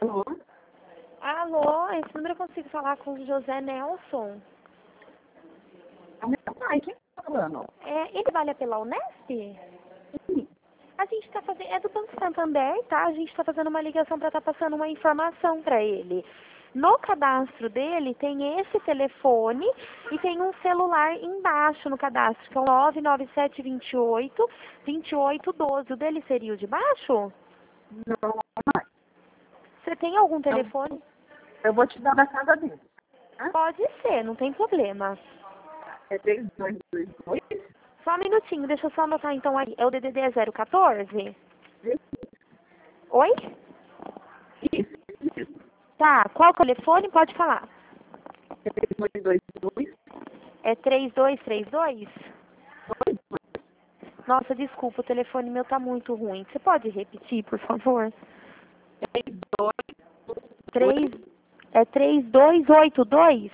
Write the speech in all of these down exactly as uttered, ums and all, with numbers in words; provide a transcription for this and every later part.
Alô? Alô, esse número eu consigo falar com o José Nelson? É o meu pai, quem tá falando? É, ele trabalha pela Unesp? Sim. A gente está fazendo, é do Banco Santander, tá? A gente está fazendo uma ligação para estar passando uma informação para ele. No cadastro dele tem esse telefone e tem um celular embaixo no cadastro, que é o nove nove sete dois oito, dois oito um dois. O dele seria o de baixo? Não, mais. Você tem algum Então, telefone? eu vou te dar da casa dele. Tá? Pode ser, não tem problema. É três dois dois dois. Só um minutinho, deixa eu só anotar então aí. É o D D D zero quatorze? Oi? Isso, isso. Tá, qual que é o telefone? Pode falar. É três dois dois dois. É três dois três dois? Dois, Nossa, desculpa, o telefone meu tá muito ruim. Você pode repetir, por favor? três, dois, Três, é três dois oito dois?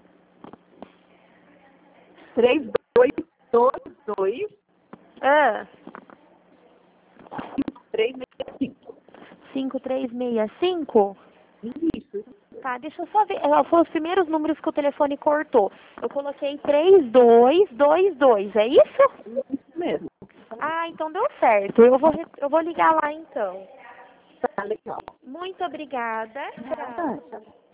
três, dois, dois, dois, Ah, três, seis, cinco. cinco três seis cinco? Isso, Tá, deixa eu só ver. É, foram os primeiros números que o telefone cortou. Eu coloquei três dois dois dois, é isso? isso mesmo. Ah, então deu certo. Eu vou, re- eu vou ligar lá então. Tá legal. Muito obrigada. Tchau. Tá, tchau.